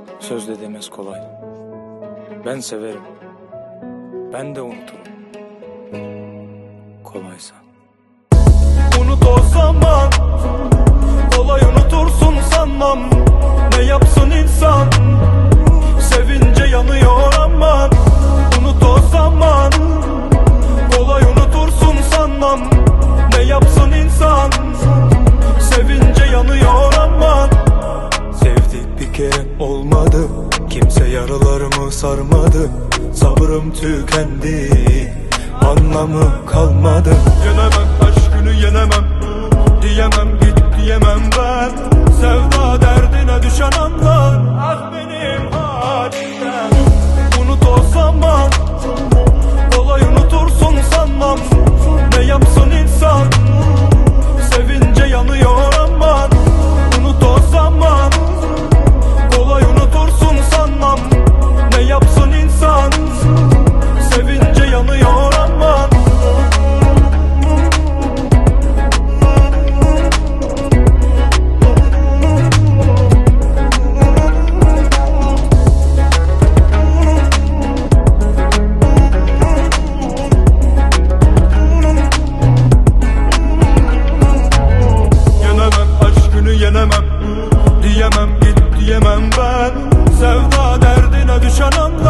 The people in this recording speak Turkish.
Sözle demez kolay. Ben severim, ben de unuturum. Kolaysa. Unut o zaman, kolay unutursun sanmam. Ne yapsın insan, sevince yanıyor ama. Unut o zaman, kolay unutursun sanmam. Ne yapsın insan, sevince yanıyor ama. Sevdik bir kere olmadı, kimse yaralarımı sarmadı. Sabrım tükendi, anlamı kalmadı. Yenemem aşkını, yenemem diyemem, git diyemem ben. Sevda derdine düşen anlar, ah benim halimden. Unut o zaman, kolay unutursun sanmam. Ne yapsın insan, sevince yanıyor ama. Unut o zaman, kolay unutursun sanmam. Ne yapsın insan, sevince yanıyor ama. Yenemem aşkını, yenemem diyemem, git diyemem ben. Sevda derdine düşen anda.